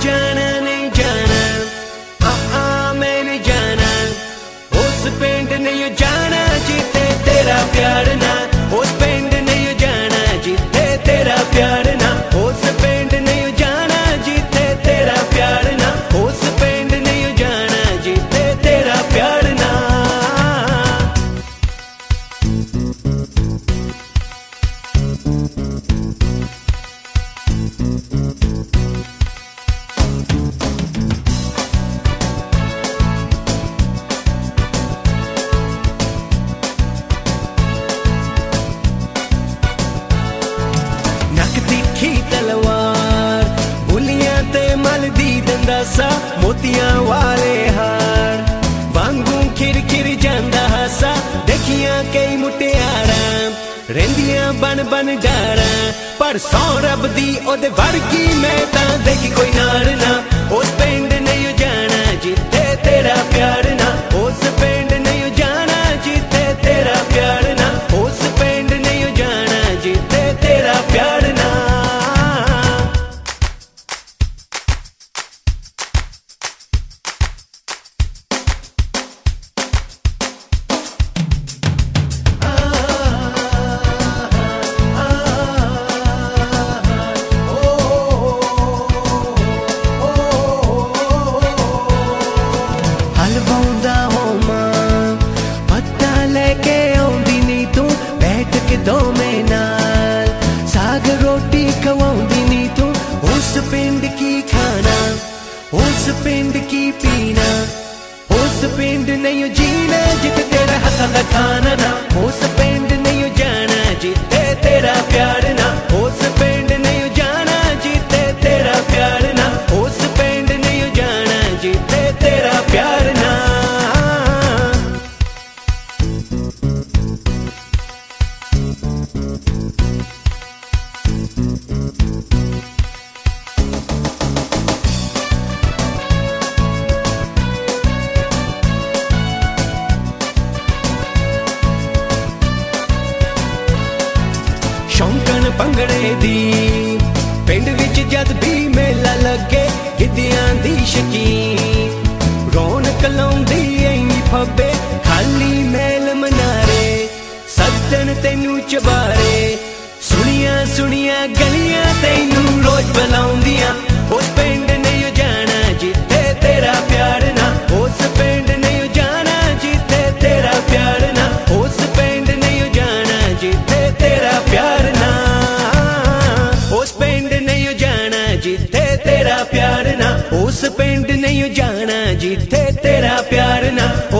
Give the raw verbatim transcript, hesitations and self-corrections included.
जाना नहीं जाना, आ आ मैं नहीं जाना, उस पिंड नहीं जाना जिथे तेरा प्यार ना, उस पिंड नहीं जाना जिथे तेरा प्यार ना, उस पिंड नहीं जाना जिथे तेरा प्यार ना, उस पिंड नहीं जाना जिथे तेरा प्यार ना। तलवार बुलियां ते मल दी दंदासा, मोतियां वाले हार वांगू खिर खिर जांदा हासा, देखियां कई मुटियारा रेंदियां बन बन डारा, पर सौ रब दी ओदे वर्गी मैं तां देखी कोई नार ना, उस पिंड नहीं जाना जिथे तेरा प्यार ना, उस पिंड नहीं जाना जिथे तेरा प्यार ना, उस पिंड नहीं जाना जिथे तेरा प्यार ना। दो में नाल साग रोटी खवाउंदी नी तू, उस पिंड की खाना, उस पिंड की पीना, उस पिंड नहीं जीना जिथे तेरा हथा दा खाना ना, उस पिंड नहीं जाना जिथे तेरा प्यार ना, उस पिंड नहीं जाना जिथे तेरा प्यार ना, उस पिंड नहीं जाना जिथे तेरा प्यार ना। शौंकन भंगड़े दी पिंड विच जद भी मेला लगे, गिद्धियां दी शकीन रौनक लाउंदी ऐनी फब्बे, खाली मैल मनारे सद्दन तैनू चबारे, सुनिया सुनिया गलियां तैनू रोज बुलाउंदियां, उस पिंड नहीं जाना जिथे तेरा प्यार ना, उस पिंड नहीं जाना जिथे तेरा प्यार ना, उस पिंड नहीं जाना जिथे तेरा प्यार ना, उस पिंड नहीं जाना जिथे तेरा प्यार ना, उस पिंड नहीं जाना जिथे तेरा प्यार ना।